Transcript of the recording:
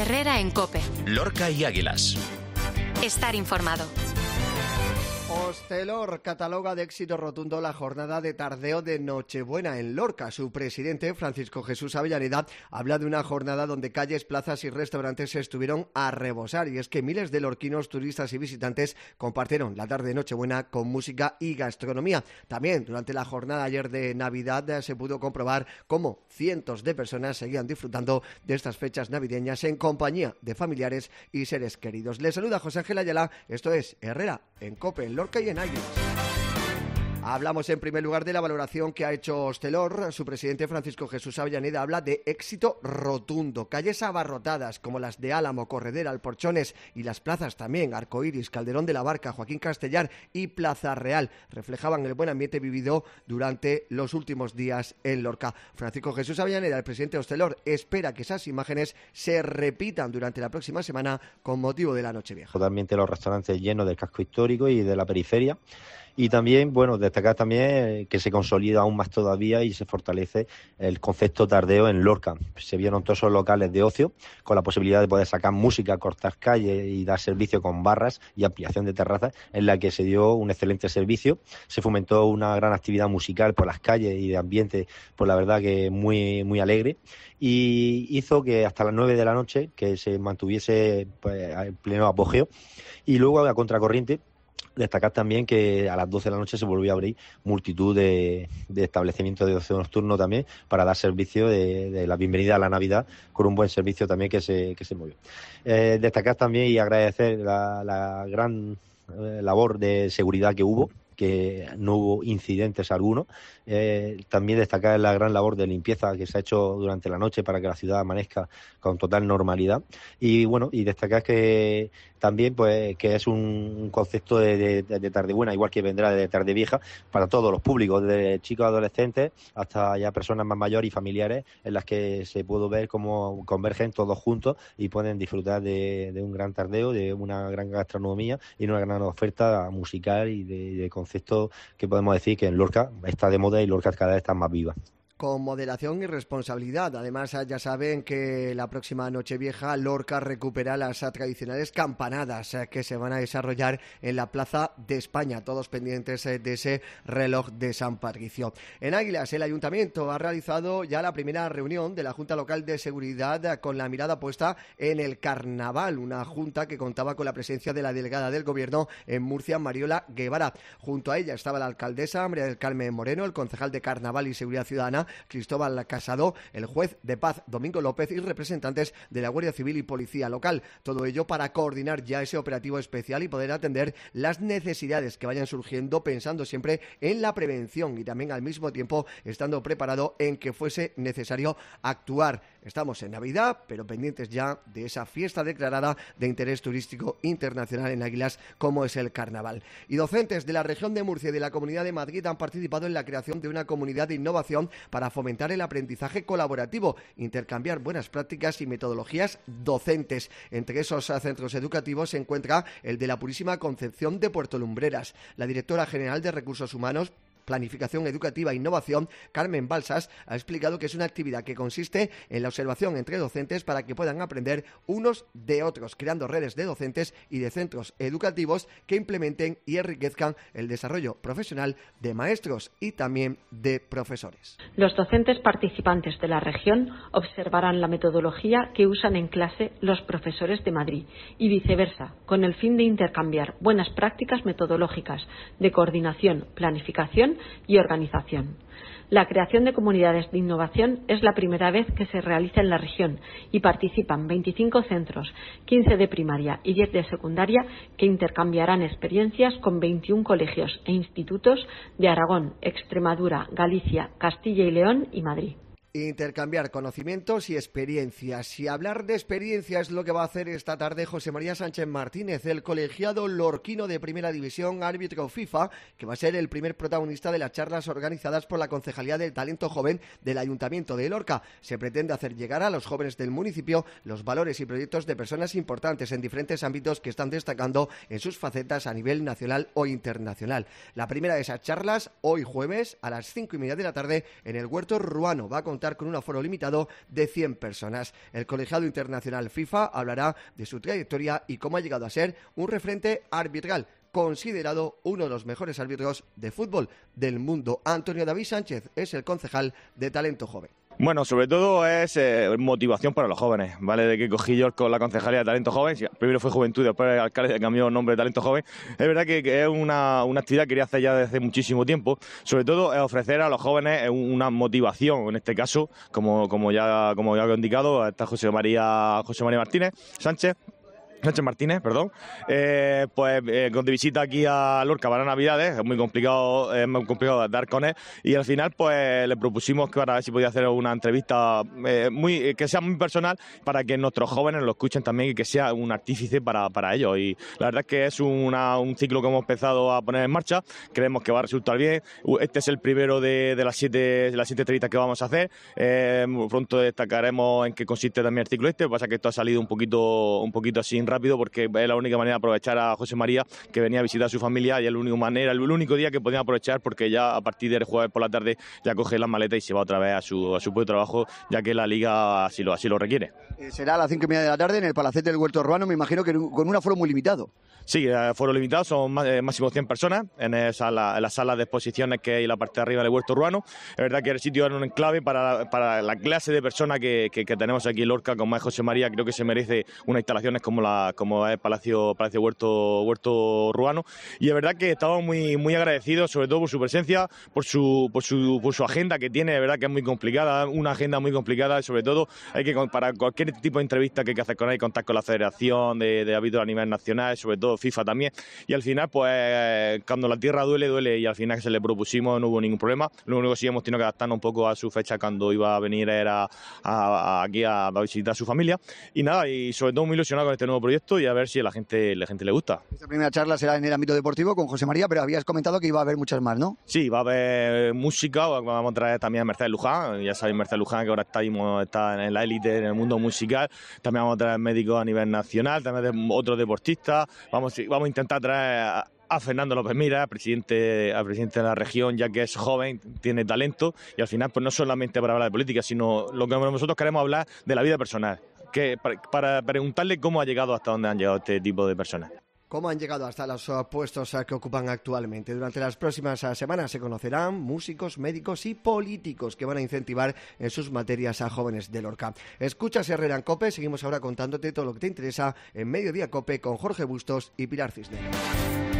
Herrera en COPE. Lorca y Águilas. Estar informado. Hostelor cataloga de éxito rotundo la jornada de tardeo de Nochebuena en Lorca. Su presidente, Francisco Jesús Avellaneda, habla de una jornada donde calles, plazas y restaurantes estuvieron a rebosar. Y es que miles de lorquinos, turistas y visitantes compartieron la tarde de Nochebuena con música y gastronomía. También durante la jornada ayer de Navidad se pudo comprobar cómo cientos de personas seguían disfrutando de estas fechas navideñas en compañía de familiares y seres queridos. Les saluda José Ángel Ayala. Esto es Herrera en COPE, en Lorca y en Águilas. Hablamos en primer lugar de la valoración que ha hecho Hostelor. Su presidente, Francisco Jesús Avellaneda, habla de éxito rotundo. Calles abarrotadas como las de Álamo, Corredera, Alporchones y las plazas también, Arcoíris, Calderón de la Barca, Joaquín Castellar y Plaza Real, reflejaban el buen ambiente vivido durante los últimos días en Lorca. Francisco Jesús Avellaneda, el presidente de Hostelor, espera que esas imágenes se repitan durante la próxima semana con motivo de la Nochevieja. Totalmente los restaurantes llenos del casco histórico y de la periferia. Y también, bueno, destacar también que se consolida aún más todavía y se fortalece el concepto tardeo en Lorca. Se vieron todos esos locales de ocio con la posibilidad de poder sacar música, cortar calles y dar servicio con barras y ampliación de terrazas, en la que se dio un excelente servicio. Se fomentó una gran actividad musical por las calles y de ambiente, pues la verdad que muy, muy alegre. Y hizo que hasta las 9 de la noche que se mantuviese pues, en pleno apogeo. Y luego a contracorriente, destacar también que a las 12 de la noche se volvió a abrir multitud de establecimientos de ocio nocturno también para dar servicio de la bienvenida a la Navidad con un buen servicio también que se movió. Destacar también y agradecer la gran labor de seguridad que hubo, que no hubo incidentes alguno. También destacar la gran labor de limpieza que se ha hecho durante la noche para que la ciudad amanezca con total normalidad. Y bueno, y destacar que también pues que es un concepto de tarde buena, igual que vendrá de tarde vieja, para todos los públicos, desde chicos adolescentes hasta ya personas más mayores y familiares, en las que se puede ver cómo convergen todos juntos y pueden disfrutar de un gran tardeo, de una gran gastronomía y una gran oferta musical y de conceptos que podemos decir que en Lorca está de moda y Lorca cada vez está más viva. Con moderación y responsabilidad. Además, ya saben que la próxima Nochevieja Lorca recupera las tradicionales campanadas que se van a desarrollar en la Plaza de España, todos pendientes de ese reloj de San Patricio. En Águilas, el Ayuntamiento ha realizado ya la primera reunión de la Junta Local de Seguridad con la mirada puesta en el Carnaval, una junta que contaba con la presencia de la delegada del Gobierno en Murcia, Mariola Guevara. Junto a ella estaba la alcaldesa María del Carmen Moreno, el concejal de Carnaval y Seguridad Ciudadana Cristóbal Casado, el juez de paz Domingo López y representantes de la Guardia Civil y Policía Local. Todo ello para coordinar ya ese operativo especial y poder atender las necesidades que vayan surgiendo, pensando siempre en la prevención y también al mismo tiempo estando preparado en que fuese necesario actuar. Estamos en Navidad, pero pendientes ya de esa fiesta declarada de interés turístico internacional en Águilas como es el Carnaval. Y docentes de la región de Murcia y de la Comunidad de Madrid han participado en la creación de una comunidad de innovación para fomentar el aprendizaje colaborativo, intercambiar buenas prácticas y metodologías docentes. Entre esos centros educativos se encuentra el de la Purísima Concepción de Puerto Lumbreras. La directora general de Recursos Humanos, Planificación Educativa e Innovación, Carmen Balsas, ha explicado que es una actividad que consiste en la observación entre docentes para que puedan aprender unos de otros, creando redes de docentes y de centros educativos que implementen y enriquezcan el desarrollo profesional de maestros y también de profesores. Los docentes participantes de la región observarán la metodología que usan en clase los profesores de Madrid y viceversa, con el fin de intercambiar buenas prácticas metodológicas de coordinación, planificación y organización. La creación de comunidades de innovación es la primera vez que se realiza en la región y participan 25 centros, 15 de primaria y 10 de secundaria, que intercambiarán experiencias con 21 colegios e institutos de Aragón, Extremadura, Galicia, Castilla y León y Madrid. Intercambiar conocimientos y experiencias. Y hablar de experiencia es lo que va a hacer esta tarde José María Sánchez Martínez, el colegiado lorquino de Primera División, árbitro FIFA, que va a ser el primer protagonista de las charlas organizadas por la Concejalía del Talento Joven del Ayuntamiento de Lorca. Se pretende hacer llegar a los jóvenes del municipio los valores y proyectos de personas importantes en diferentes ámbitos que están destacando en sus facetas a nivel nacional o internacional. La primera de esas charlas, hoy jueves, a las 5:30 de la tarde, en el Huerto Ruano, va a contar contar con un aforo limitado de 100 personas. El colegiado internacional FIFA hablará de su trayectoria y cómo ha llegado a ser un referente arbitral, considerado uno de los mejores árbitros de fútbol del mundo. Antonio David Sánchez es el concejal de Talento Joven. Bueno, sobre todo es motivación para los jóvenes, ¿vale? De que cogí yo con la concejalía de Talento Joven, primero fue Juventud, después el alcalde cambió el nombre de Talento Joven. Es verdad que es una actividad que quería hacer ya desde hace muchísimo tiempo, sobre todo ofrecer a los jóvenes una motivación, en este caso, como ya he indicado, está José María Sánchez Martínez, con visita aquí a Lorca para Navidades, es muy complicado dar con él, y al final pues le propusimos que para ver si podía hacer una entrevista que sea muy personal para que nuestros jóvenes lo escuchen también y que sea un artífice para ellos. Y la verdad es que es un ciclo que hemos empezado a poner en marcha, creemos que va a resultar bien. Este es el primero de las siete entrevistas que vamos a hacer. Pronto destacaremos en qué consiste también el ciclo este, pasa que esto ha salido un poquito así rápido porque es la única manera de aprovechar a José María, que venía a visitar a su familia, y es el único día que podía aprovechar, porque ya a partir del jueves por la tarde ya coge las maletas y se va otra vez a su puesto de trabajo, ya que la liga así lo requiere. Será a las 5:30 de la tarde en el Palacete del Huerto Urbano, me imagino que con un aforo muy limitado. Sí, aforo limitado, son máximo 100 personas en las salas de exposiciones que hay en la parte de arriba del Huerto Urbano. Es verdad que el sitio es un enclave para la clase de personas que tenemos aquí en Lorca, como es José María. Creo que se merece unas instalaciones como es Palacio Huerto Urbano, y es verdad que estamos muy agradecidos, sobre todo por su presencia, por su agenda que tiene. Es verdad que es muy complicada, una agenda muy complicada, y sobre todo para cualquier tipo de entrevista que hay que hacer con él, contar con la Federación de Árbitros a nivel nacional, sobre todo FIFA también, y al final pues cuando la tierra duele, y al final que se le propusimos no hubo ningún problema. Lo único que sí hemos tenido que adaptarnos un poco a su fecha cuando iba a venir era aquí a visitar a su familia, y nada, y sobre todo muy ilusionado con este nuevo proyecto y a ver si a la gente le gusta. Esta primera charla será en el ámbito deportivo con José María, pero habías comentado que iba a haber muchas más, ¿no? Sí, va a haber música, vamos a traer también a Mercedes Luján, ya sabéis Mercedes Luján que ahora está en la élite en el mundo musical. También vamos a traer médicos a nivel nacional, también otros deportistas. Vamos a intentar traer a Fernando López Mira, presidente de la región, ya que es joven, tiene talento, y al final pues no solamente para hablar de política, sino lo que nosotros queremos hablar de la vida personal, que para preguntarle cómo ha llegado hasta donde han llegado este tipo de personas. ¿Cómo han llegado hasta los puestos que ocupan actualmente? Durante las próximas semanas se conocerán músicos, médicos y políticos que van a incentivar en sus materias a jóvenes de Lorca. Escuchas Herrera en COPE, seguimos ahora contándote todo lo que te interesa en Mediodía COPE con Jorge Bustos y Pilar Cisneros.